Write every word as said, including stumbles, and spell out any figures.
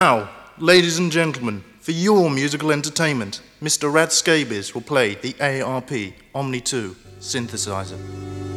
Now, ladies and gentlemen, for your musical entertainment, Mister Rad Scabies will play the A R P Omni two synthesizer.